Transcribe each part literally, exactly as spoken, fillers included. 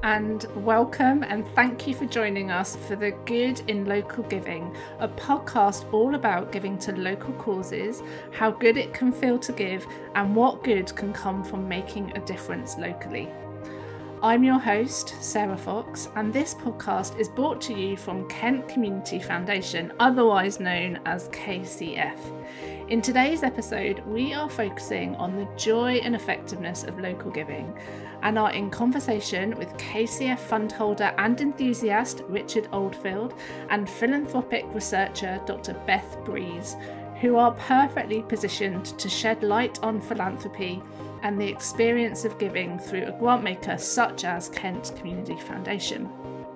and welcome and thank you for joining us for The Good in Local Giving, a podcast all about giving to local causes, how good it can feel to give, and what good can come from making a difference locally. I'm your host, Sarah Fox, and this podcast is brought to you from Kent Community Foundation, otherwise known as K C F. In today's episode, we are focusing on the joy and effectiveness of local giving and are in conversation with K C F fund holder and enthusiast Richard Oldfield and philanthropic researcher Doctor Beth Breeze, who are perfectly positioned to shed light on philanthropy and the experience of giving through a grantmaker such as Kent Community Foundation.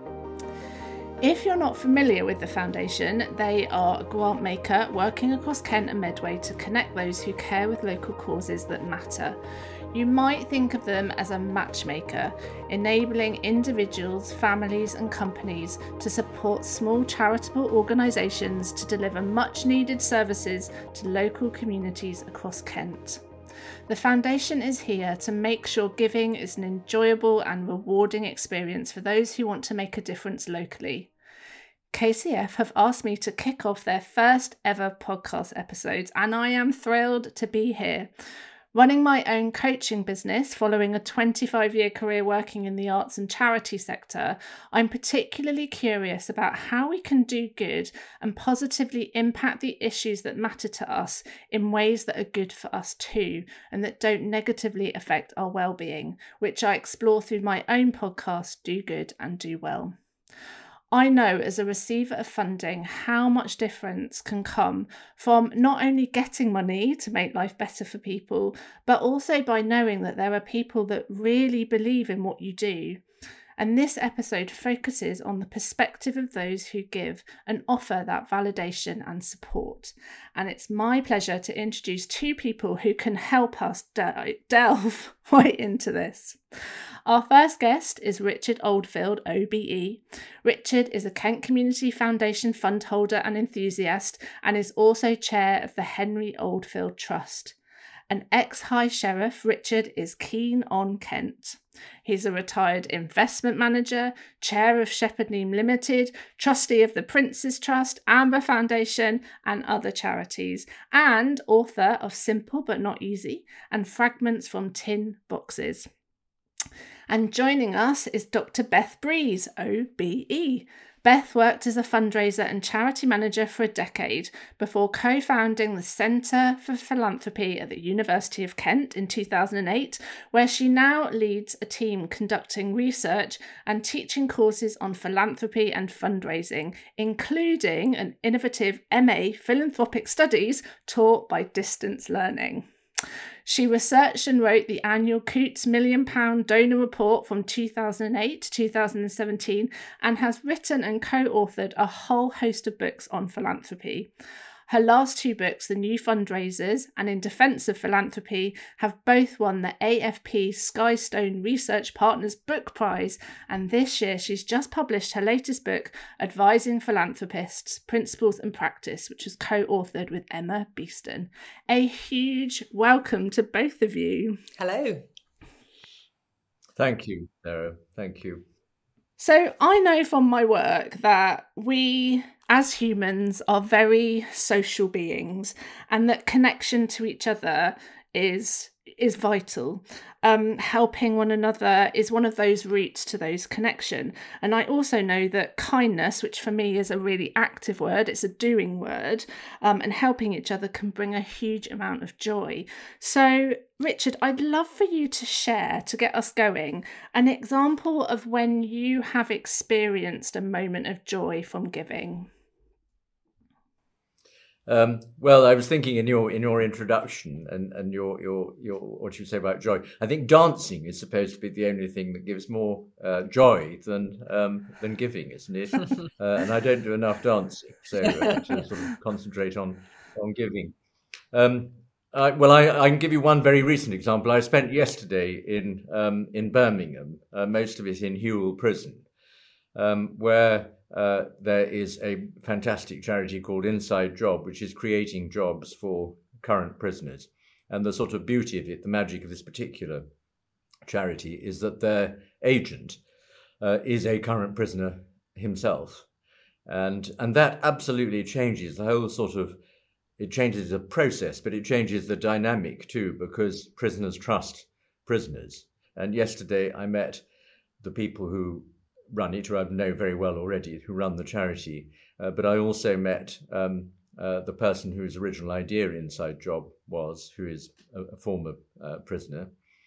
If you're not familiar with the foundation, they are a grant maker working across Kent and Medway to connect those who care with local causes that matter. You might think of them as a matchmaker, enabling individuals, families and companies to support small charitable organisations to deliver much needed services to local communities across Kent. The foundation is here to make sure giving is an enjoyable and rewarding experience for those who want to make a difference locally. K C F have asked me to kick off their first ever podcast episodes, and I am thrilled to be here. Running my own coaching business following a twenty-five year career working in the arts and charity sector, I'm particularly curious about how we can do good and positively impact the issues that matter to us in ways that are good for us too, and that don't negatively affect our well-being, which I explore through my own podcast, Do Good and Do Well. I know as a receiver of funding how much difference can come from not only getting money to make life better for people, but also by knowing that there are people that really believe in what you do. And this episode focuses on the perspective of those who give and offer that validation and support. And it's my pleasure to introduce two people who can help us de- delve right into this. Our first guest is Richard Oldfield, O B E. Richard is a Kent Community Foundation fund holder and enthusiast and is also chair of the Henry Oldfield Trust. An ex-High Sheriff, Richard is keen on Kent. He's a retired investment manager, chair of Shepherd Neame Limited, trustee of the Prince's Trust, Amber Foundation and other charities, and author of Simple But Not Easy and Fragments from Tin Boxes. And joining us is Doctor Beth Breeze, O B E. Beth worked as a fundraiser and charity manager for a decade before co-founding the Centre for Philanthropy at the University of Kent in two thousand eight, where she now leads a team conducting research and teaching courses on philanthropy and fundraising, including an innovative M A Philanthropic Studies taught by distance learning. She researched and wrote the annual Coutts Million Pound Donor Report from two thousand eight to two thousand seventeen and has written and co-authored a whole host of books on philanthropy. Her last two books, The New Fundraisers and In Defence of Philanthropy, have both won the A F P Skystone Research Partners Book Prize, and this year she's just published her latest book, Advising Philanthropists, Principles and Practice, which was co-authored with Emma Beeston. A huge welcome to both of you. Hello. Thank you, Sarah. Thank you. So I know from my work that we, as humans, are very social beings and that connection to each other is is vital. Um, helping one another is one of those routes to those connection. And I also know that kindness, which for me is a really active word, it's a doing word, um, and helping each other can bring a huge amount of joy. So, Richard, I'd love for you to share, to get us going, an example of when you have experienced a moment of joy from giving. Um, well, I was thinking in your in your introduction and, and your, your your what you say about joy. I think dancing is supposed to be the only thing that gives more uh, joy than um, than giving, isn't it? uh, and I don't do enough dancing, so uh, to sort of concentrate on on giving. Um, I, well, I, I can give you one very recent example. I spent yesterday in um, in Birmingham, uh, most of it in Hewell Prison, um, where Uh, there is a fantastic charity called Inside Job, which is creating jobs for current prisoners. And the sort of beauty of it, the magic of this particular charity, is that their agent uh, is a current prisoner himself. And, and that absolutely changes the whole sort of, it changes the process, but it changes the dynamic too, because prisoners trust prisoners. And yesterday I met the people who run it, who I know very well already, who run the charity. Uh, but I also met um, uh, the person whose original idea Inside Job was, who is a, a former uh, prisoner.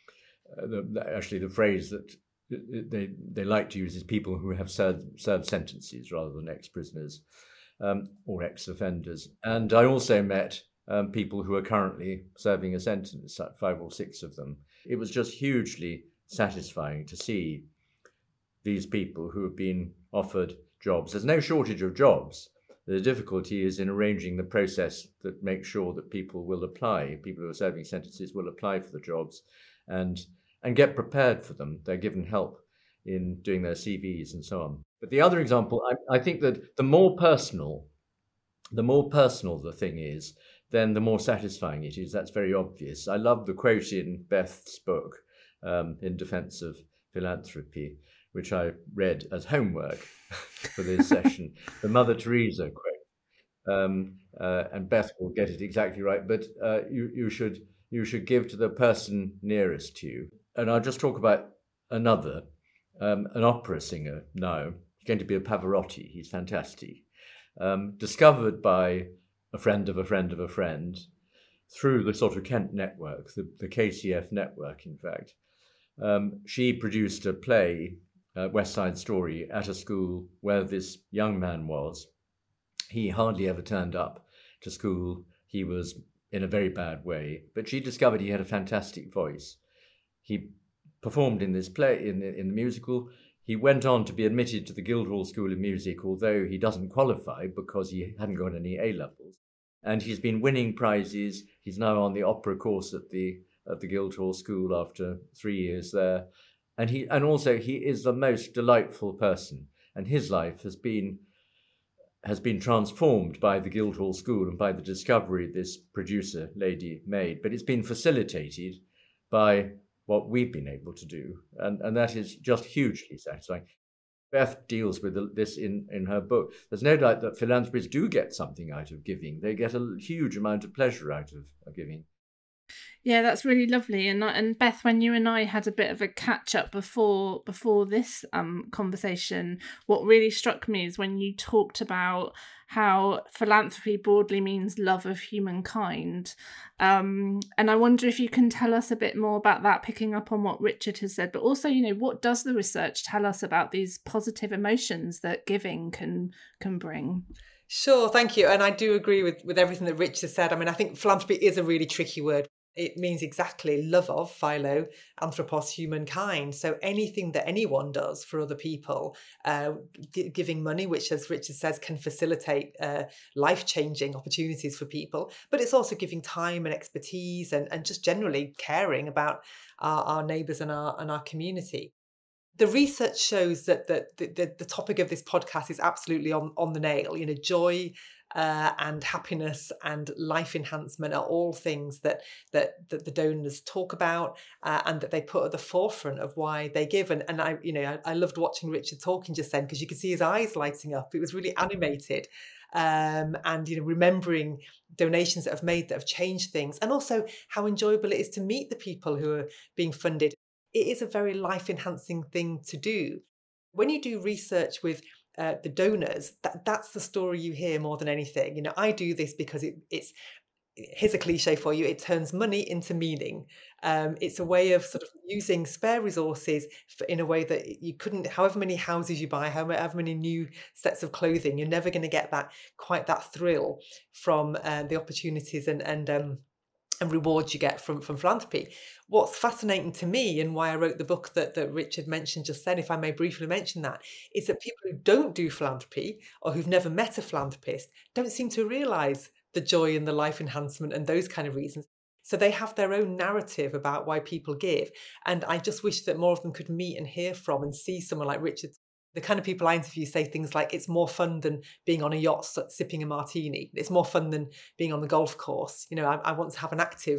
Uh, the, actually, the phrase that they they like to use is people who have served, served sentences rather than ex-prisoners um, or ex-offenders. And I also met um, people who are currently serving a sentence, five or six of them. It was just hugely satisfying to see these people who have been offered jobs. There's no shortage of jobs. The difficulty is in arranging the process that makes sure that people will apply, people who are serving sentences will apply for the jobs and and get prepared for them. They're given help in doing their C Vs and so on. But the other example, I, I think that the more personal, the more personal the thing is, then the more satisfying it is. That's very obvious. I love the quote in Beth's book, um, In Defense of Philanthropy, which I read as homework for this session, the Mother Teresa quote. Um, uh, and Beth will get it exactly right, but uh, you, you should you should give to the person nearest to you. And I'll just talk about another, um, an opera singer now. He's going to be a Pavarotti. He's fantastic. Um, discovered by a friend of a friend of a friend through the sort of Kent network, the, the K C F network, in fact. Um, she produced a play, uh, West Side Story, at a school where this young man was. He hardly ever turned up to school. He was in a very bad way, but she discovered he had a fantastic voice. He performed in this play, in the, in the musical. He went on to be admitted to the Guildhall School of Music, although he doesn't qualify because he hadn't got any A-levels. And he's been winning prizes. He's now on the opera course at the at the Guildhall School after three years there. And he and also he is the most delightful person. And his life has been has been transformed by the Guildhall School and by the discovery this producer lady made. But it's been facilitated by what we've been able to do. And, and that is just hugely satisfying. Beth deals with this in, in her book. There's no doubt that philanthropists do get something out of giving. They get a huge amount of pleasure out of, of giving. Yeah, that's really lovely. And and Beth, when you and I had a bit of a catch up before before this um conversation, what really struck me is when you talked about how philanthropy broadly means love of humankind. Um, and I wonder if you can tell us a bit more about that, picking up on what Richard has said, but also, you know, what does the research tell us about these positive emotions that giving can can bring? Sure, thank you. And I do agree with, with everything that Richard said. I mean, I think philanthropy is a really tricky word. It means exactly love of, philo, anthropos, humankind. So anything that anyone does for other people, uh, g- giving money, which, as Richard says, can facilitate uh, life-changing opportunities for people. But it's also giving time and expertise and, and just generally caring about our, our neighbours and our and our community. The research shows that the, the, the topic of this podcast is absolutely on, on the nail. You know, joy uh, and happiness and life enhancement are all things that that, that the donors talk about uh, and that they put at the forefront of why they give. And, and I, you know, I, I loved watching Richard talking just then because you could see his eyes lighting up. It was really animated. Um, and, you know, remembering donations that have made that have changed things, and also how enjoyable it is to meet the people who are being funded. It is a very life-enhancing thing to do. When you do research with uh, the donors, that, that's the story you hear more than anything. You know, I do this because it, it's, here's a cliche for you, it turns money into meaning. Um, it's a way of sort of using spare resources for, in a way that you couldn't, however many houses you buy, however many new sets of clothing, you're never going to get that, quite that thrill from uh, the opportunities and, and um, and rewards you get from, from philanthropy. What's fascinating to me, and why I wrote the book that, that Richard mentioned just then, if I may briefly mention that, is that people who don't do philanthropy or who've never met a philanthropist don't seem to realise the joy and the life enhancement and those kind of reasons. So they have their own narrative about why people give. And I just wish that more of them could meet and hear from and see someone like Richard. The kind of people I interview say things like, it's more fun than being on a yacht sipping a martini. It's more fun than being on the golf course. You know, I, I want to have an active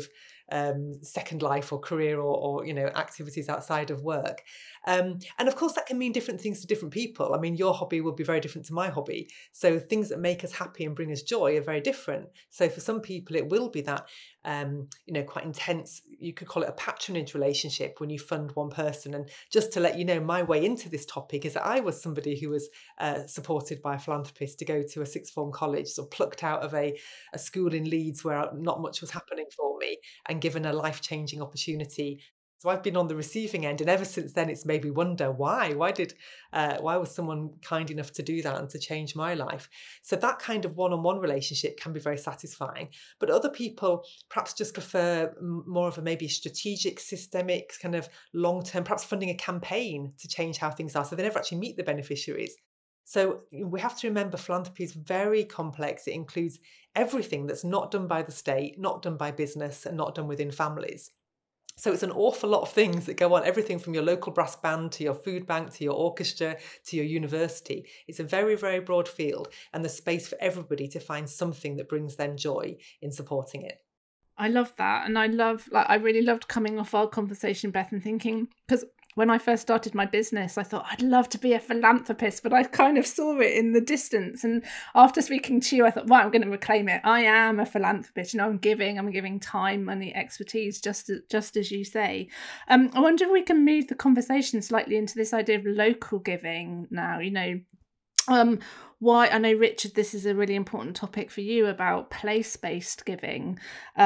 um, second life or career or, or, you know, activities outside of work. Um, and of course, that can mean different things to different people. I mean, your hobby will be very different to my hobby. So things that make us happy and bring us joy are very different. So for some people, it will be that, um, you know, quite intense, you could call it a patronage relationship when you fund one person. And just to let you know, my way into this topic is that I was somebody who was uh, supported by a philanthropist to go to a sixth form college, so plucked out of a, a school in Leeds where not much was happening for me and given a life-changing opportunity. So I've been on the receiving end, and ever since then, it's made me wonder why. Why did, uh, why was someone kind enough to do that and to change my life? So that kind of one-on-one relationship can be very satisfying. But other people perhaps just prefer more of a maybe strategic, systemic, kind of long-term, perhaps funding a campaign to change how things are, so they never actually meet the beneficiaries. So we have to remember philanthropy is very complex. It includes everything that's not done by the state, not done by business, and not done within families. So it's an awful lot of things that go on, everything from your local brass band to your food bank, to your orchestra, to your university. It's a very, very broad field, and there's space for everybody to find something that brings them joy in supporting it. I love that. And I love, like, I really loved coming off our conversation, Beth, and thinking, because when I first started my business, I thought I'd love to be a philanthropist, but I kind of saw it in the distance. And after speaking to you, I thought, right, I'm going to reclaim it. I am a philanthropist. You know, I'm giving, I'm giving time, money, expertise, just as, just as you say. Um, I wonder if we can move the conversation slightly into this idea of local giving now, you know. Um, why I know, Richard, this is a really important topic for you about place-based giving,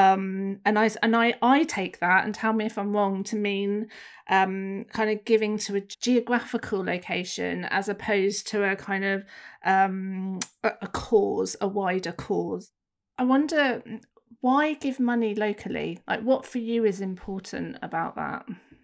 um, and I and I I take that, and tell me if I'm wrong, to mean um, kind of giving to a geographical location as opposed to a kind of um, a, a cause, a wider cause. I wonder, why give money locally? Like, what for you is important about that?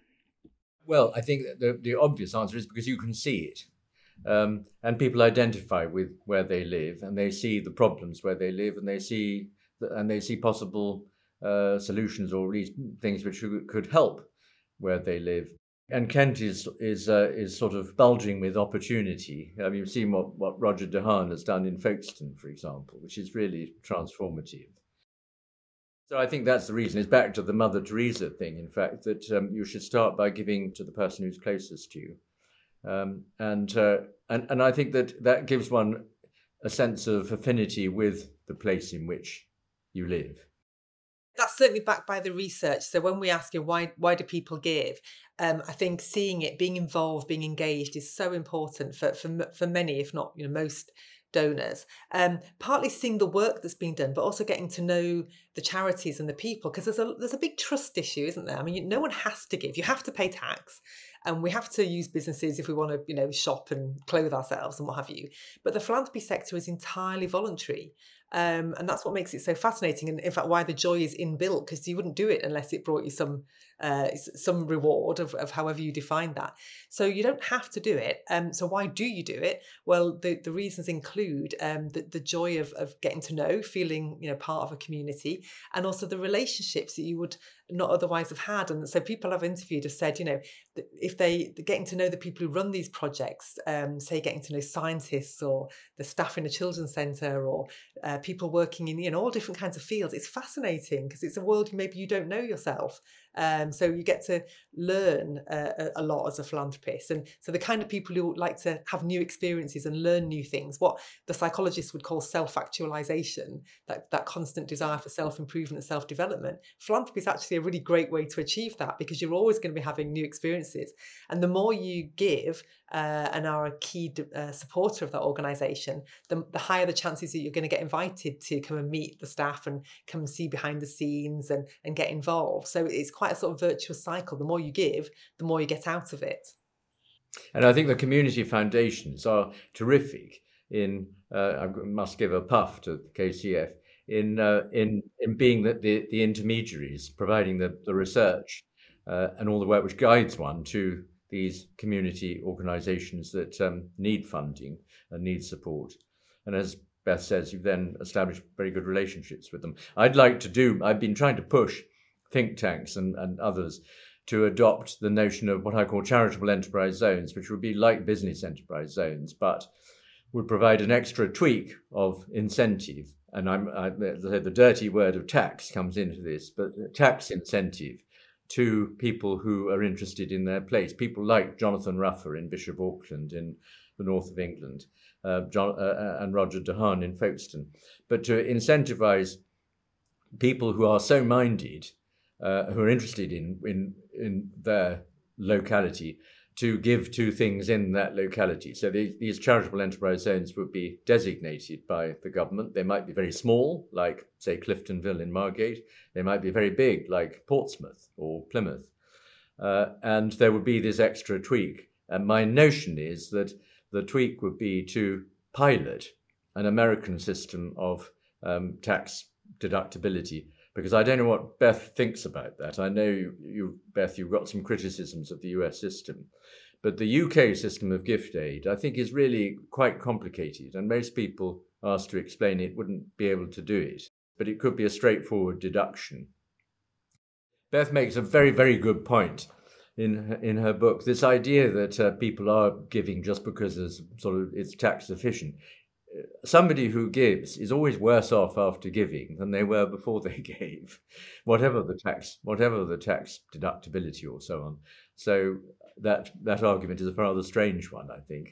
Well, I think that the, the obvious answer is because you can see it. Um, and people identify with where they live, and they see the problems where they live, and they see the, and they see possible uh, solutions or at least things which could help where they live. And Kent is is uh, is sort of bulging with opportunity. I mean, you've seen what, what Roger De Haan has done in Folkestone, for example, which is really transformative. So I think that's the reason. It's back to the Mother Teresa thing, in fact, that um, you should start by giving to the person who's closest to you. Um, and, uh, and and I think that that gives one a sense of affinity with the place in which you live. That's certainly backed by the research. So when we ask you why why do people give, um, I think seeing it, being involved, being engaged is so important for for for many, if not, you know, most donors. Um, partly seeing the work that's being done, but also getting to know the charities and the people, because there's a there's a big trust issue, isn't there? I mean, no one has to give. You have to pay tax, and we have to use businesses if we want to, you know, shop and clothe ourselves and what have you. But the philanthropy sector is entirely voluntary. Um, and that's what makes it so fascinating, and in fact why the joy is inbuilt, because you wouldn't do it unless it brought you some uh, some reward of, of however you define that. So you don't have to do it. Um, so why do you do it? Well, the, the reasons include um, the, the joy of, of getting to know, feeling, you know, part of a community, and also the relationships that you would not otherwise have had. And so people I've interviewed have said, you know, if they getting to know the people who run these projects, um, say getting to know scientists or the staff in a children's centre, or uh, people working in, you know, all different kinds of fields, it's fascinating because it's a world maybe you don't know yourself. Um, so you get to learn uh, a lot as a philanthropist. And so the kind of people who like to have new experiences and learn new things, what the psychologists would call self-actualization, that, that constant desire for self-improvement and self-development, philanthropy is actually a really great way to achieve that, because you're always going to be having new experiences. And the more you give uh, and are a key uh, supporter of that organisation, the, the higher the chances that you're going to get invited to come and meet the staff and come and see behind the scenes and, and get involved. So it's quite a sort of virtuous cycle. The more you give, the more you get out of it. And I think the community foundations are terrific in, uh, I must give a puff to K C F, in uh, in in being the, the, the intermediaries, providing the, the research uh, and all the work which guides one to these community organisations that um, need funding and need support. And as Beth says, you've then established very good relationships with them. I'd like to do, I've been trying to push think tanks and, and others to adopt the notion of what I call charitable enterprise zones, which would be like business enterprise zones, but would provide an extra tweak of incentive and I'm, I, the, the dirty word of tax comes into this, but tax incentive to people who are interested in their place, people like Jonathan Ruffer in Bishop Auckland in the north of England, uh, John, uh, and Roger Dehaan in Folkestone, but to incentivize people who are so minded, uh, who are interested in, in, in their locality, to give to things in that locality. So these, these charitable enterprise zones would be designated by the government. They might be very small, like, say, Cliftonville in Margate. They might be very big, like Portsmouth or Plymouth. Uh, and there would be this extra tweak. And my notion is that the tweak would be to pilot an American system of um, tax deductibility, because I don't know what Beth thinks about that. I know, you, you, Beth, you've got some criticisms of the U S system, but the U K system of gift aid, I think, is really quite complicated, and most people asked to explain it wouldn't be able to do it, but it could be a straightforward deduction. Beth makes a very, very good point in in her book, this idea that uh, people are giving just because it's sort of it's tax efficient. Somebody who gives is always worse off after giving than they were before they gave, whatever the tax, whatever the tax deductibility or so on. So that that argument is a rather strange one, I think.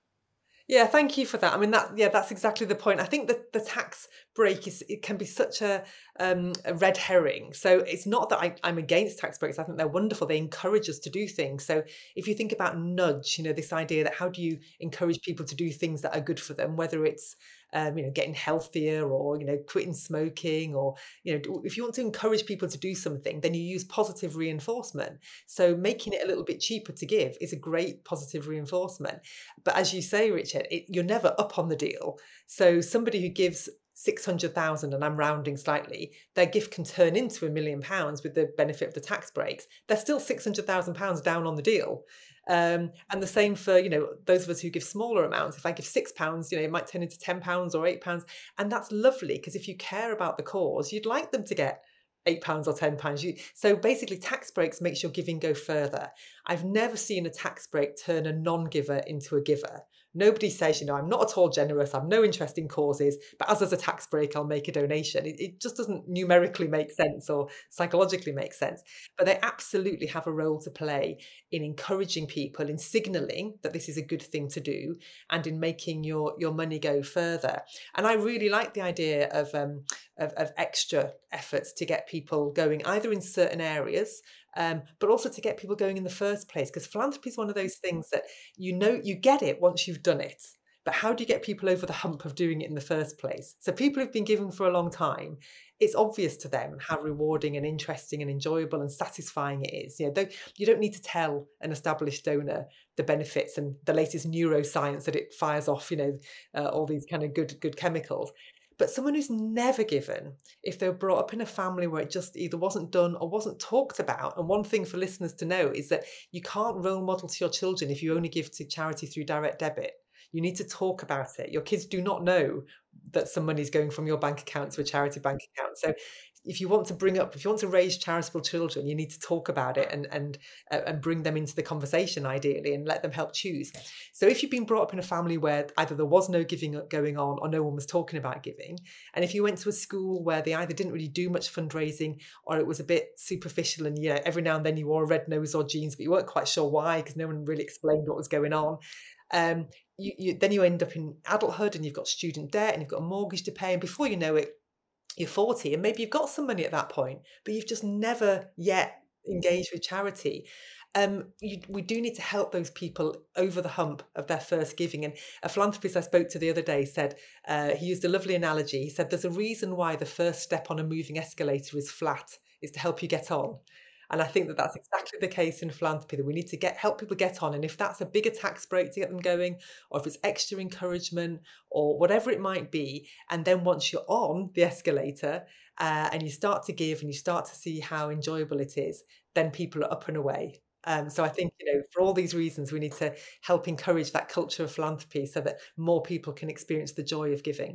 Yeah, thank you for that. I mean, that yeah, that's exactly the point. I think that the tax break is it can be such a, um, a red herring. So it's not that I, I'm against tax breaks. I think they're wonderful. They encourage us to do things. So if you think about nudge, you know, this idea that how do you encourage people to do things that are good for them, whether it's Um, you know, getting healthier, or, you know, quitting smoking, or, you know, if you want to encourage people to do something, then you use positive reinforcement. So making it a little bit cheaper to give is a great positive reinforcement. But as you say, Richard, it, you're never up on the deal. So somebody who gives six hundred thousand, and I'm rounding slightly, their gift can turn into a million pounds with the benefit of the tax breaks. They're still six hundred thousand pounds down on the deal. Um, and the same for, you know, those of us who give smaller amounts. If I give six pounds, you know, it might turn into ten pounds or eight pounds. And that's lovely, because if you care about the cause, you'd like them to get eight pounds or ten pounds. You, so basically tax breaks makes your giving go further. I've never seen a tax break turn a non-giver into a giver. Nobody says, you know, I'm not at all generous, I've no interest in causes, but as there's a tax break, I'll make a donation. It, it just doesn't numerically make sense or psychologically make sense. But they absolutely have a role to play in encouraging people, in signalling that this is a good thing to do, and in making your, your money go further. And I really like the idea of, um, of, of extra efforts to get people going, either in certain areas, Um, but also to get people going in the first place, because philanthropy is one of those things that you know you get it once you've done it. But how do you get people over the hump of doing it in the first place? So people who've been giving for a long time, it's obvious to them how rewarding and interesting and enjoyable and satisfying it is. You know, you don't need to tell an established donor the benefits and the latest neuroscience that it fires off, you know, uh, all these kind of good good chemicals. But someone who's never given, if they were brought up in a family where it just either wasn't done or wasn't talked about, and one thing for listeners to know is that you can't role model to your children if you only give to charity through direct debit. You need to talk about it. Your kids do not know that some money is going from your bank account to a charity bank account. So if you want to bring up, if you want to raise charitable children, you need to talk about it and and uh, and bring them into the conversation, ideally, and let them help choose. So if you've been brought up in a family where either there was no giving going on or no one was talking about giving, and if you went to a school where they either didn't really do much fundraising or it was a bit superficial, and, you know, every now and then you wore a red nose or jeans, but you weren't quite sure why because no one really explained what was going on. Um, you, you, then you end up in adulthood and you've got student debt and you've got a mortgage to pay, and before you know it, you're forty, and maybe you've got some money at that point, but you've just never yet engaged with charity. Um, you, we do need to help those people over the hump of their first giving. And a philanthropist I spoke to the other day said, uh, he used a lovely analogy. He said, there's a reason why the first step on a moving escalator is flat, is to help you get on. And I think that that's exactly the case in philanthropy, that we need to get help people get on. And if that's a bigger tax break to get them going, or if it's extra encouragement or whatever it might be, and then once you're on the escalator uh, and you start to give and you start to see how enjoyable it is, then people are up and away. Um, so I think, you know, for all these reasons, we need to help encourage that culture of philanthropy so that more people can experience the joy of giving.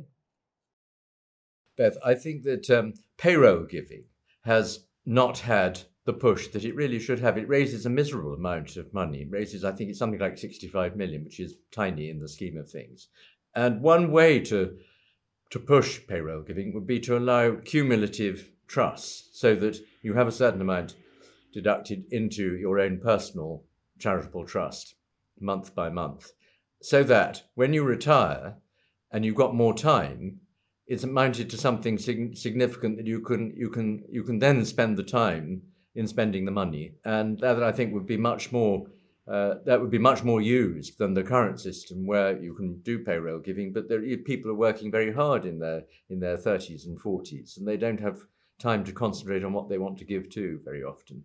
Beth, I think that um, payroll giving has not had the push that it really should have. It raises a miserable amount of money. It raises, I think it's something like sixty-five million, which is tiny in the scheme of things. And one way to to push payroll giving would be to allow cumulative trusts, so that you have a certain amount deducted into your own personal charitable trust month by month, so that when you retire and you've got more time, it's amounted to something sig- significant that you can you can you can then spend the time in spending the money, and that I think would be much more uh, that would be much more used than the current system, where you can do payroll giving, but there, people are working very hard in their in their thirties and forties, and they don't have time to concentrate on what they want to give to very often.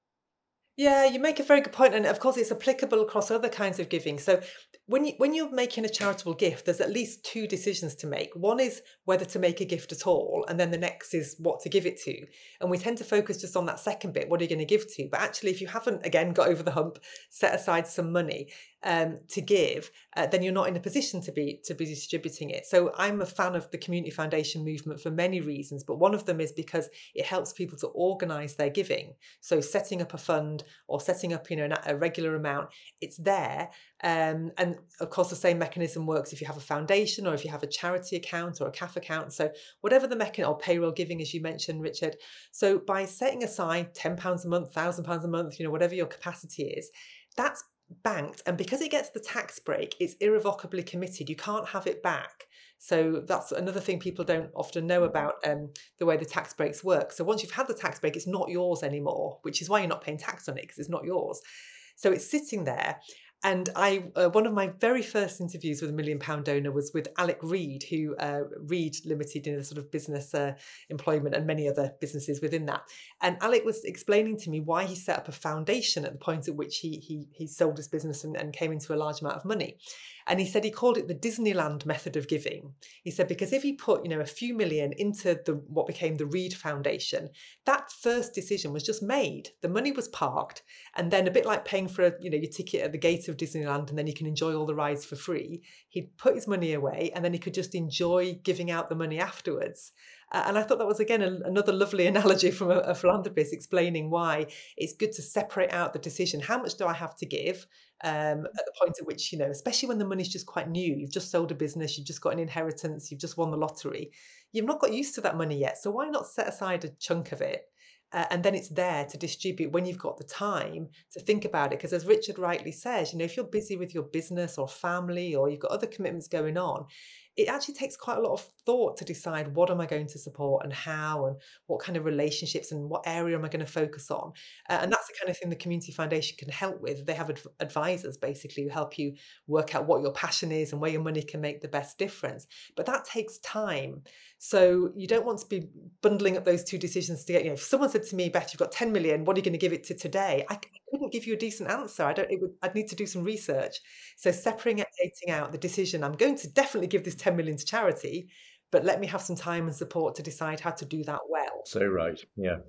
Yeah, you make a very good point, and of course, it's applicable across other kinds of giving. So, when you when you're making a charitable gift, there's at least two decisions to make. One is whether to make a gift at all, and then the next is what to give it to. And we tend to focus just on that second bit: what are you going to give to? But actually, if you haven't again got over the hump, set aside some money um, to give, uh, then you're not in a position to be to be distributing it. So, I'm a fan of the community foundation movement for many reasons, but one of them is because it helps people to organise their giving. So, setting up a fund or setting up, you know, a regular amount, it's there. Um, and of course, the same mechanism works if you have a foundation or if you have a charity account or a C A F account. So whatever the mechanism, or payroll giving, as you mentioned, Richard. So by setting aside ten pounds a month, one thousand pounds a month, you know, whatever your capacity is, that's banked. And because it gets the tax break, it's irrevocably committed. You can't have it back. So that's another thing people don't often know about um, the way the tax breaks work. So once you've had the tax break, it's not yours anymore, which is why you're not paying tax on it, because it's not yours. So it's sitting there. And I, uh, one of my very first interviews with a million pound donor was with Alec Reed, who uh, Reed Limited, in a sort of business uh, employment, and many other businesses within that. And Alec was explaining to me why he set up a foundation at the point at which he he, he sold his business and, and came into a large amount of money. And he said he called it the Disneyland method of giving. He said because if he put, you know, a few million into the what became the Reed Foundation, that first decision was just made. The money was parked, and then a bit like paying for a, you know, your ticket at the gate of Disneyland, and then you can enjoy all the rides for free. He'd put his money away, and then he could just enjoy giving out the money afterwards. Uh, and I thought that was, again, a, another lovely analogy from a, a philanthropist explaining why it's good to separate out the decision. How much do I have to give um, at the point at which, you know, especially when the money's just quite new, you've just sold a business, you've just got an inheritance, you've just won the lottery. You've not got used to that money yet. So why not set aside a chunk of it? Uh, and then it's there to distribute when you've got the time to think about it. Because as Richard rightly says, you know, if you're busy with your business or family, or you've got other commitments going on, it actually takes quite a lot of thought to decide what am I going to support and how, and what kind of relationships and what area am I going to focus on. Uh, and that's the kind of thing the Community Foundation can help with. They have adv- advisors basically who help you work out what your passion is and where your money can make the best difference. But that takes time. So you don't want to be bundling up those two decisions to get, you know, if someone said to me, Beth, you've got ten million, what are you going to give it to today? I, I couldn't give you a decent answer. I don't, it would, I'd need to do some research. So separating out the decision, I'm going to definitely give this ten million to charity, but let me have some time and support to decide how to do that well. So right, yeah.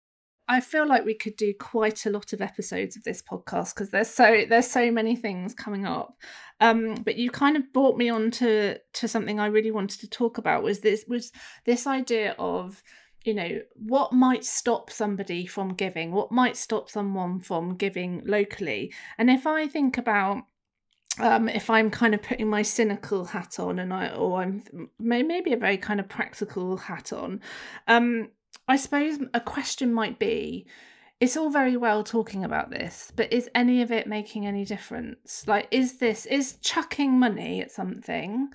I feel like we could do quite a lot of episodes of this podcast because there's so there's so many things coming up. Um, but you kind of brought me on to, to something I really wanted to talk about was this was this idea of, you know, what might stop somebody from giving, what might stop someone from giving locally. And if I think about um, if I'm kind of putting my cynical hat on, and I or I'm maybe a very kind of practical hat on, um, I suppose a question might be, it's all very well talking about this, but is any of it making any difference? Like, is this, is chucking money at something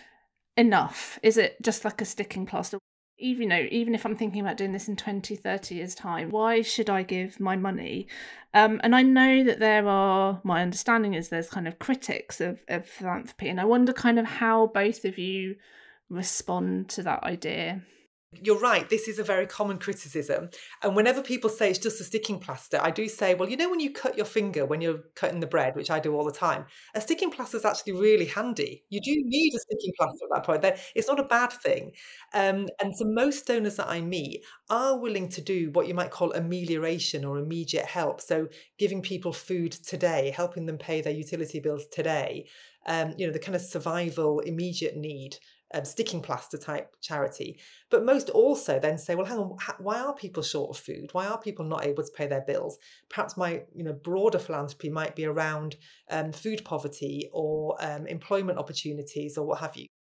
enough? Is it just like a sticking plaster? Even, you know, even if I'm thinking about doing this in twenty, thirty years time, why should I give my money? Um, and I know that there are, my understanding is there's kind of critics of, of philanthropy. And I wonder kind of how both of you respond to that idea. You're right. This is a very common criticism. And whenever people say it's just a sticking plaster, I do say, well, you know, when you cut your finger, when you're cutting the bread, which I do all the time, a sticking plaster is actually really handy. You do need a sticking plaster at that point. It's not a bad thing. Um, and so most donors that I meet are willing to do what you might call amelioration or immediate help. So giving people food today, helping them pay their utility bills today, um, you know, the kind of survival immediate need. Um, sticking plaster type charity. But most also then say, well, hang on, why are people short of food? Why are people not able to pay their bills? Perhaps my, you know, broader philanthropy might be around um, food poverty or um, employment opportunities or what have you.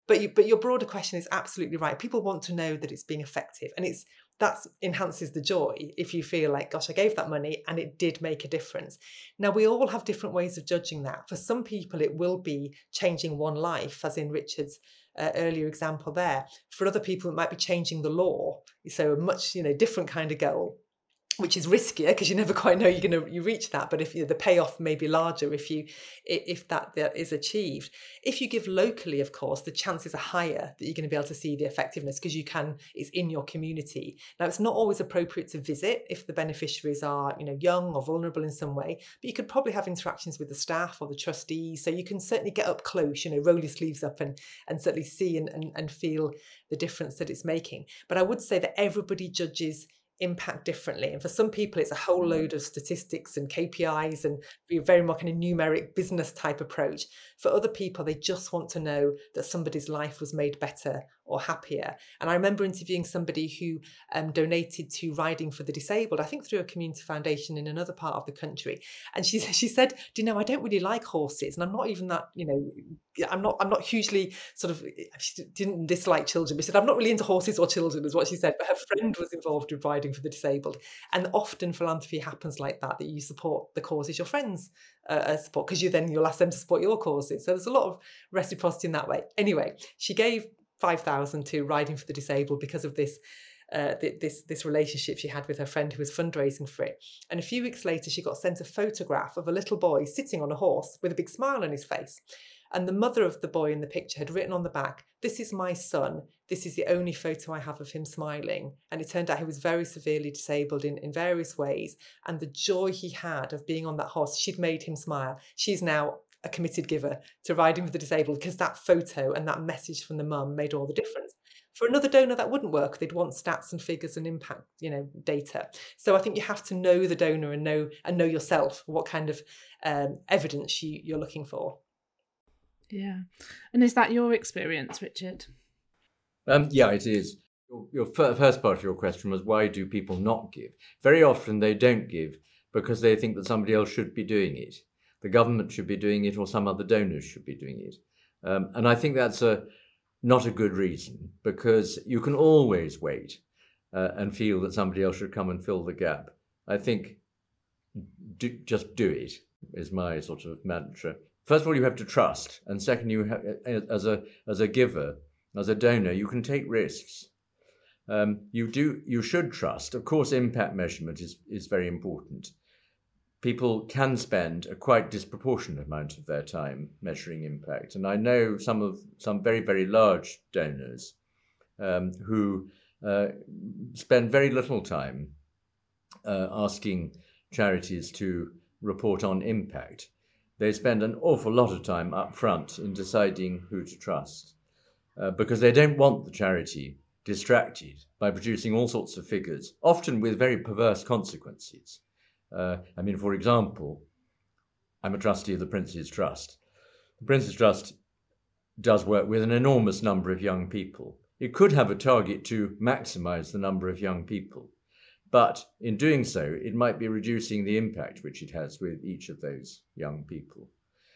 But you, but your broader question is absolutely right. People want to know that it's being effective, and it's that enhances the joy if you feel like, gosh, I gave that money and it did make a difference. Now, we all have different ways of judging that. For some people, it will be changing one life, as in Richard's uh, earlier example there. For other people, it might be changing the law. So a much, you know, different kind of goal, which is riskier because you never quite know you're going to you reach that. But if you know, the payoff may be larger if you if that, that is achieved. If you give locally, of course, the chances are higher that you're going to be able to see the effectiveness because you can. It's in your community. Now, it's not always appropriate to visit if the beneficiaries are, you know, young or vulnerable in some way. But you could probably have interactions with the staff or the trustees, so you can certainly get up close. You know, roll your sleeves up and and certainly see and and, and feel the difference that it's making. But I would say that everybody judges impact differently, and for some people it's a whole load of statistics and K P Is and very much kind of numeric business type approach. For other people, they just want to know that somebody's life was made better or happier. And I remember interviewing somebody who um, donated to Riding for the Disabled, I think through a community foundation in another part of the country, and she she said, do you know, I don't really like horses, and I'm not even that, you know, I'm not I'm not hugely sort of, she didn't dislike children, but she said, I'm not really into horses or children, is what she said, but her friend was involved with Riding for the Disabled. And often philanthropy happens like that, that you support the causes your friends uh, support, because you then you'll ask them to support your causes. So there's a lot of reciprocity in that way. Anyway, she gave five thousand to Riding for the Disabled because of this Uh, this this relationship she had with her friend who was fundraising for it. And a few weeks later, she got sent a photograph of a little boy sitting on a horse with a big smile on his face. And the mother of the boy in the picture had written on the back, "This is my son. This is the only photo I have of him smiling." And it turned out he was very severely disabled in, in various ways. And the joy he had of being on that horse, she'd made him smile. She's now a committed giver to Riding for the Disabled because that photo and that message from the mum made all the difference. For another donor, that wouldn't work. They'd want stats and figures and impact, you know, data. So I think you have to know the donor and know and know yourself what kind of um, evidence you, you're looking for. Yeah. And is that your experience, Richard? Um, yeah, it is. Your, your f- first part of your question was, why do people not give? Very often they don't give because they think that somebody else should be doing it. The government should be doing it, or some other donors should be doing it. Um, and I think that's a not a good reason, because you can always wait uh, and feel that somebody else should come and fill the gap. I think do, just do it is my sort of mantra. First of all, you have to trust, and second, you have, as a as a giver, as a donor, you can take risks. Um, you do you should trust. Of course, impact measurement is is very important. People can spend a quite disproportionate amount of their time measuring impact. And I know some of some very, very large donors um, who uh, spend very little time uh, asking charities to report on impact. They spend an awful lot of time up front in deciding who to trust uh, because they don't want the charity distracted by producing all sorts of figures, often with very perverse consequences. Uh, I mean, for example, I'm a trustee of the Prince's Trust. The Prince's Trust does work with an enormous number of young people. It could have a target to maximise the number of young people, but in doing so, it might be reducing the impact which it has with each of those young people.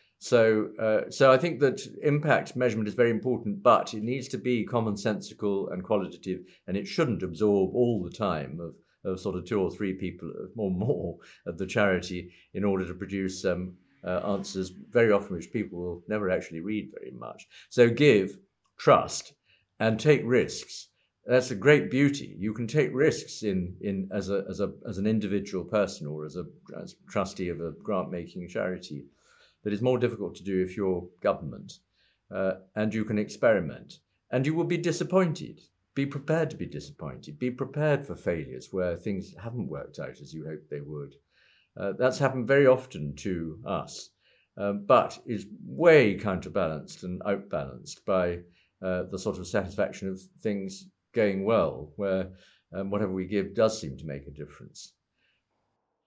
So, uh, so I think that impact measurement is very important, but it needs to be commonsensical and qualitative, and it shouldn't absorb all the time of of sort of two or three people or more of the charity in order to produce um, uh, answers, very often which people will never actually read very much. So give, trust, and take risks. That's a great beauty. You can take risks in, in as a as a as an individual person or as a as trustee of a grant-making charity that is more difficult to do if you're government. Uh, and you can experiment. And you will be disappointed. Be prepared to be disappointed. Be prepared for failures where things haven't worked out as you hoped they would. Uh, that's happened very often to us, um, but is way counterbalanced and outbalanced by uh, the sort of satisfaction of things going well, where um, whatever we give does seem to make a difference.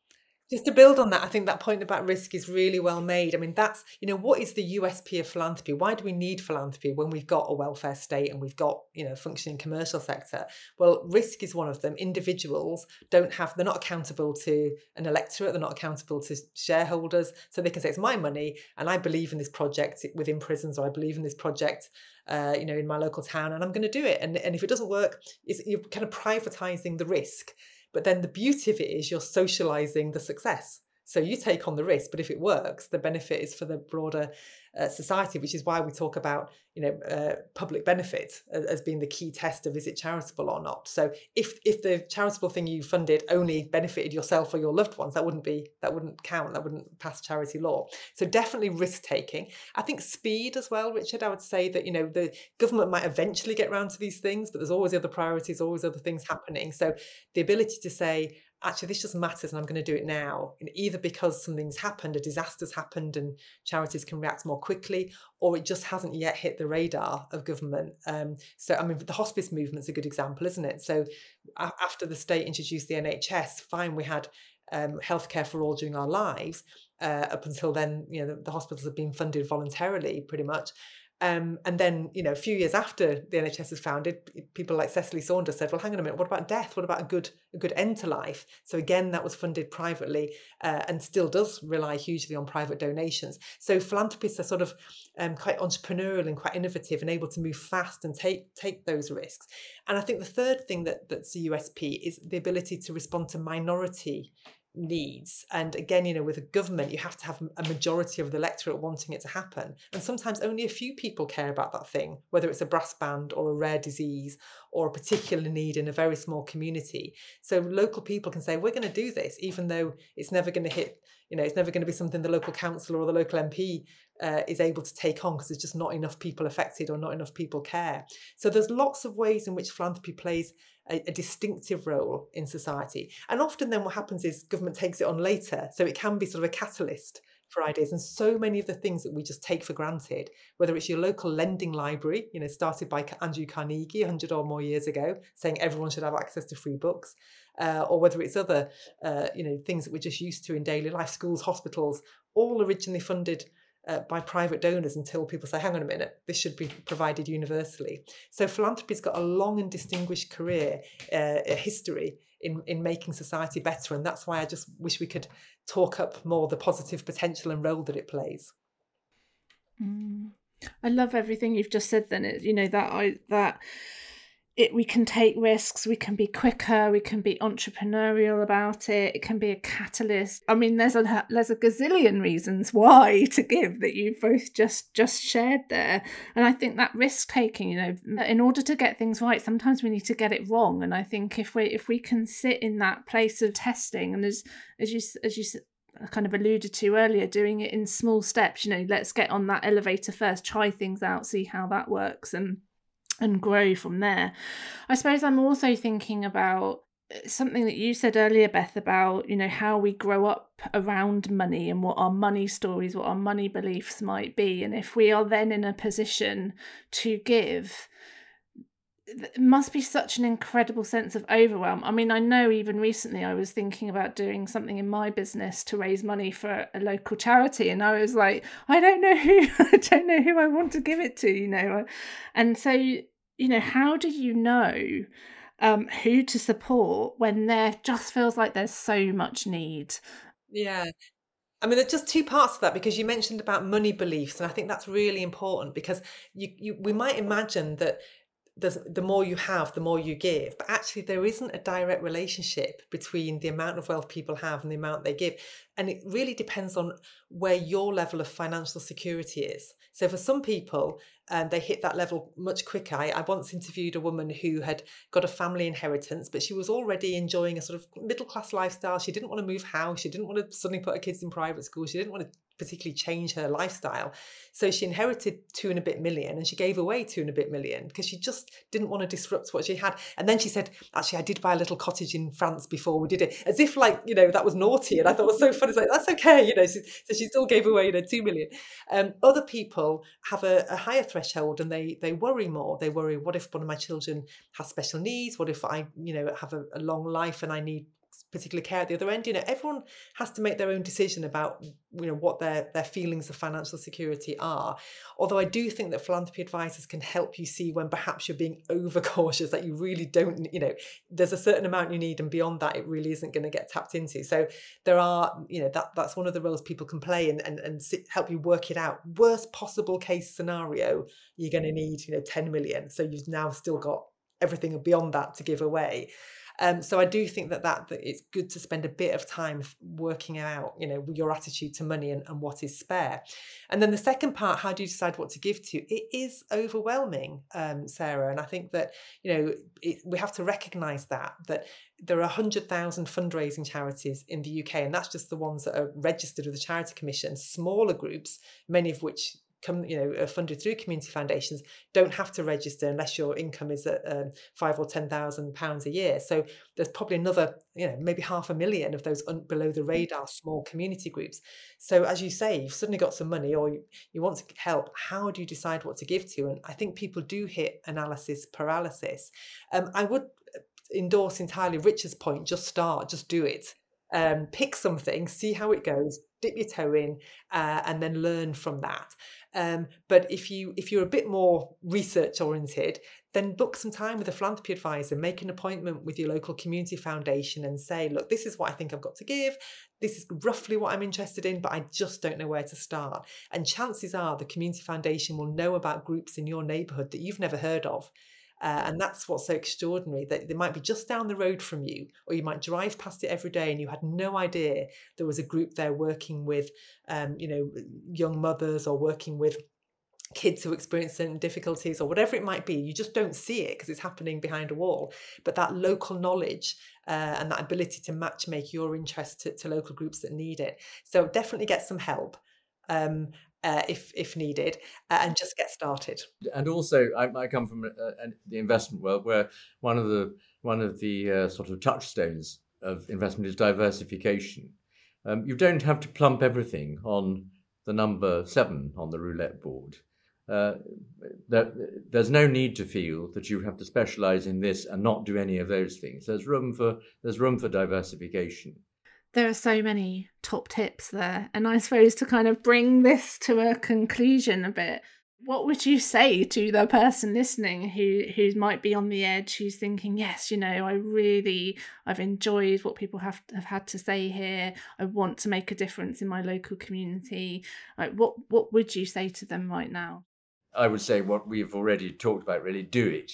Just to build on that, I think that point about risk is really well made. I mean, that's, you know, what is the U S P of philanthropy? Why do we need philanthropy when we've got a welfare state and we've got, you know, functioning commercial sector? Well, risk is one of them. Individuals don't have, they're not accountable to an electorate, they're not accountable to shareholders. So they can say, it's my money and I believe in this project within prisons, or I believe in this project, uh, you know, in my local town, and I'm going to do it. And, and if it doesn't work, it's, you're kind of privatizing the risk. But then the beauty of it is you're socializing the success. So you take on the risk, but if it works, the benefit is for the broader uh, society, which is why we talk about, you know, uh, public benefit as, as being the key test of is it charitable or not. So if if the charitable thing you funded only benefited yourself or your loved ones, that wouldn't be that wouldn't count. That wouldn't pass charity law. So definitely risk taking. I think speed as well, Richard. I would say that, you know, the government might eventually get around to these things, but there's always other priorities, always other things happening. So the ability to say, actually, this just matters and I'm going to do it now, and either because something's happened, a disaster's happened and charities can react more quickly, or it just hasn't yet hit the radar of government. Um, so, I mean, the hospice movement's a good example, isn't it? So a- after the state introduced the N H S, fine, we had um, healthcare for all during our lives. Uh, up until then, you know, the, the hospitals have been funded voluntarily pretty much. Um, and then, you know, a few years after the N H S was founded, people like Cecily Saunders said, well, hang on a minute, what about death? What about a good a good end to life? So again, that was funded privately uh, and still does rely hugely on private donations. So philanthropists are sort of um, quite entrepreneurial and quite innovative and able to move fast and take take those risks. And I think the third thing that, that's a U S P is the ability to respond to minority needs. And again, you know, with a government, you have to have a majority of the electorate wanting it to happen. And sometimes only a few people care about that thing, whether it's a brass band or a rare disease or a particular need in a very small community. So local people can say, we're going to do this, even though it's never going to hit, you know, it's never going to be something the local council or the local M P uh, is able to take on because there's just not enough people affected or not enough people care. So there's lots of ways in which philanthropy plays a, a distinctive role in society. And often then what happens is government takes it on later. So it can be sort of a catalyst for ideas. And so many of the things that we just take for granted, whether it's your local lending library, you know, started by Andrew Carnegie one hundred or more years ago, saying everyone should have access to free books, uh, or whether it's other, uh, you know, things that we're just used to in daily life, schools, hospitals, all originally funded Uh, by private donors until people say, hang on a minute, this should be provided universally. So philanthropy's got a long and distinguished career, uh, a history in, in making society better. And that's why I just wish we could talk up more the positive potential and role that it plays. Mm. I love everything you've just said then. It, you know, that I that it we can take risks, we can be quicker, we can be entrepreneurial about it, it can be a catalyst. I mean, there's a there's a gazillion reasons why to give that you both just just shared there. And I think that risk taking, you know, in order to get things right, sometimes we need to get it wrong. And I think if we if we can sit in that place of testing, and as as you as you kind of alluded to earlier, doing it in small steps, you know, let's get on that elevator first, try things out, see how that works, and and grow from there. I suppose I'm also thinking about something that you said earlier, Beth, about, you know, how we grow up around money and what our money stories, what our money beliefs might be. And if we are then in a position to give, it must be such an incredible sense of overwhelm. I mean, I know even recently I was thinking about doing something in my business to raise money for a local charity, and I was like, I don't know who, I don't know who I want to give it to, you know. And so, you know, how do you know um, who to support when there just feels like there's so much need? Yeah. I mean, there's just two parts to that, because you mentioned about money beliefs, and I think that's really important, because you, you we might imagine that there's, the more you have, the more you give. But actually, there isn't a direct relationship between the amount of wealth people have and the amount they give. And it really depends on where your level of financial security is. So for some people, um, they hit that level much quicker. I, I once interviewed a woman who had got a family inheritance, but she was already enjoying a sort of middle-class lifestyle. She didn't want to move house. She didn't want to suddenly put her kids in private school. She didn't want to particularly change her lifestyle. So she inherited two and a bit million, and she gave away two and a bit million because she just didn't want to disrupt what she had. And then she said, actually, I did buy a little cottage in France before we did it, as if like, you know, that was naughty. And I thought it was so funny. It's like, that's okay. You know, so, so she still gave away, you know, two million. Um, other people have a, a higher threshold, and they, they worry more. They worry, what if one of my children has special needs? What if I, you know, have a, a long life and I need particularly care at the other end. You know, everyone has to make their own decision about, you know, what their, their feelings of financial security are. Although I do think that philanthropy advisors can help you see when perhaps you're being overcautious, that you really don't, you know, there's a certain amount you need, and beyond that, it really isn't going to get tapped into. So there are, you know, that that's one of the roles people can play, and, and, and sit, help you work it out. Worst possible case scenario, you're going to need, you know, ten million. So you've now still got everything beyond that to give away. Um, so I do think that, that that it's good to spend a bit of time working out, you know, your attitude to money and, and what is spare. And then the second part, how do you decide what to give to? It is overwhelming, um, Sarah. And I think that, you know, it, we have to recognise that, that there are one hundred thousand fundraising charities in the U K, and that's just the ones that are registered with the Charity Commission. Smaller groups, many of which come, you know, are funded through community foundations, don't have to register unless your income is at um, five or ten thousand pounds a year. So there's probably another, you know, maybe half a million of those un- below the radar small community groups. So as you say, you've suddenly got some money, or you, you want to help. How do you decide what to give to? And I think people do hit analysis paralysis. Um, I would endorse entirely Richard's point: just start, just do it. Um, pick something, see how it goes, dip your toe in, uh, and then learn from that. Um, but if you if you're a bit more research oriented, then book some time with a philanthropy advisor, make an appointment with your local community foundation, and say, look, this is what I think I've got to give. This is roughly what I'm interested in, but I just don't know where to start. And chances are the community foundation will know about groups in your neighbourhood that you've never heard of. Uh, and that's what's so extraordinary, that they might be just down the road from you, or you might drive past it every day and you had no idea there was a group there working with, um, you know, young mothers, or working with kids who experience certain difficulties, or whatever it might be. You just don't see it because it's happening behind a wall. But that local knowledge uh, and that ability to match make your interest to, to local groups that need it. So definitely get some help. Um, Uh, if if needed, uh, and just get started. And also, I, I come from uh, the investment world, where one of the one of the uh, sort of touchstones of investment is diversification. Um, you don't have to plump everything on the number seven on the roulette board. Uh, there, there's no need to feel that you have to specialise in this and not do any of those things. There's room for there's room for diversification. There are so many top tips there. And I suppose to kind of bring this to a conclusion a bit, what would you say to the person listening who, who might be on the edge, who's thinking, yes, you know, I really, I've enjoyed what people have, have had to say here. I want to make a difference in my local community. Like, what, what would you say to them right now? I would say what we've already talked about, really, do it.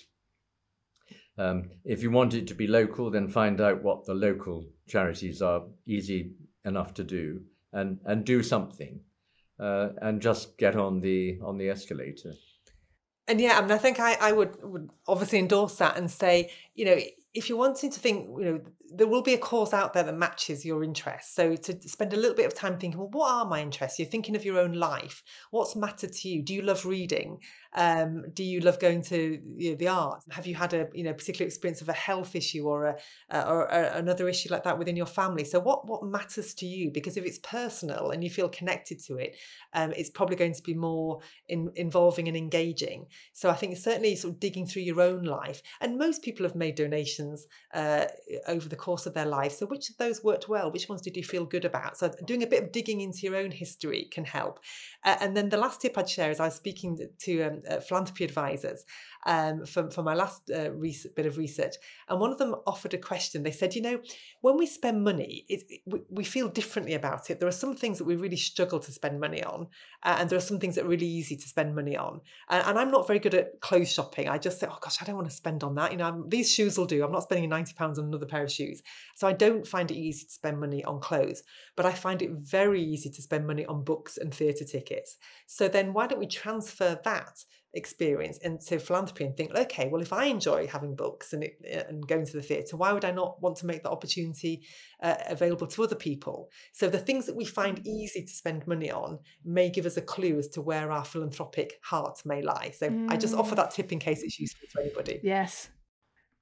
Um, if you want it to be local, then find out what the local charities are easy enough to do, and, and do something, uh, and just get on the on the escalator. And yeah, I mean, I think I, I would, would obviously endorse that and say, you know, if you're wanting to think, you know, there will be a cause out there that matches your interests. So to spend a little bit of time thinking, well, what are my interests? You're thinking of your own life. What's mattered to you? Do you love reading? Um, do you love going to, you know, the arts? Have you had a, you know, particular experience of a health issue, or a uh, or a, another issue like that within your family? So what what matters to you? Because if it's personal and you feel connected to it, um, it's probably going to be more in, involving and engaging. So I think certainly sort of digging through your own life. And most people have made donations uh, over the course of their life. So which of those worked well? Which ones did you feel good about? So doing a bit of digging into your own history can help. Uh, and then the last tip I'd share is I was speaking to um, uh, philanthropy advisors um, for, for my last uh, res- bit of research. And one of them offered a question. They said, you know, when we spend money, it, it, we, we feel differently about it. There are some things that we really struggle to spend money on. Uh, and there are some things that are really easy to spend money on. And, and I'm not very good at clothes shopping. I just say, oh gosh, I don't want to spend on that. You know, I'm, these shoes will do. I'm not spending ninety pounds on another pair of shoes. So I don't find it easy to spend money on clothes, but I find it very easy to spend money on books and theatre tickets. So then why don't we transfer that experience into philanthropy and think, okay, well, if I enjoy having books and, it, and going to the theatre, why would I not want to make that opportunity uh, available to other people? So the things that we find easy to spend money on may give us a clue as to where our philanthropic heart may lie. So mm. I just offer that tip in case it's useful to anybody. Yes.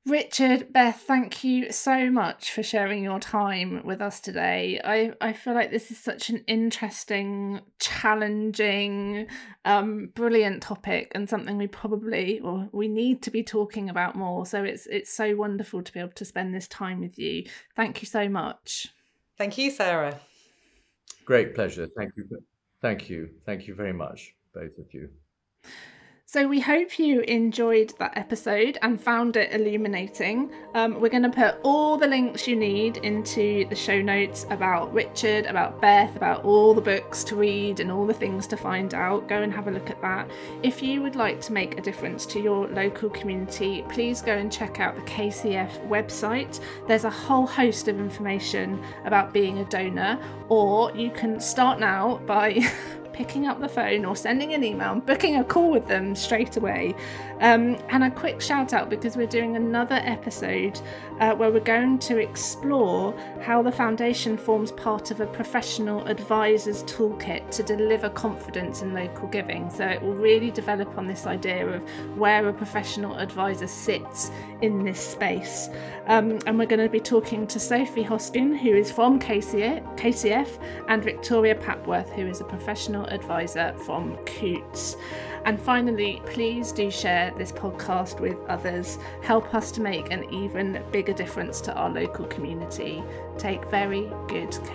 Richard, Beth, thank you so much for sharing your time with us today. I, I feel like this is such an interesting, challenging, um, brilliant topic, and something we probably or we need to be talking about more. So it's it's so wonderful to be able to spend this time with you. Thank you so much. Thank you, Sarah. Great pleasure. Thank you. Thank you. Thank you very much, both of you. So we hope you enjoyed that episode and found it illuminating. Um, we're going to put all the links you need into the show notes about Richard, about Beth, about all the books to read and all the things to find out. Go and have a look at that. If you would like to make a difference to your local community, please go and check out the K C F website. There's a whole host of information about being a donor, or you can start now by picking up the phone or sending an email and booking a call with them straight away. Um, and a quick shout out, because we're doing another episode uh, where we're going to explore how the foundation forms part of a professional advisor's toolkit to deliver confidence in local giving. So it will really develop on this idea of where a professional advisor sits in this space. Um, and we're going to be talking to Sophie Hoskin, who is from K C F, and Victoria Papworth, who is a professional advisor from Coots. And finally, please do share this podcast with others. Help us to make an even bigger difference to our local community. Take very good care.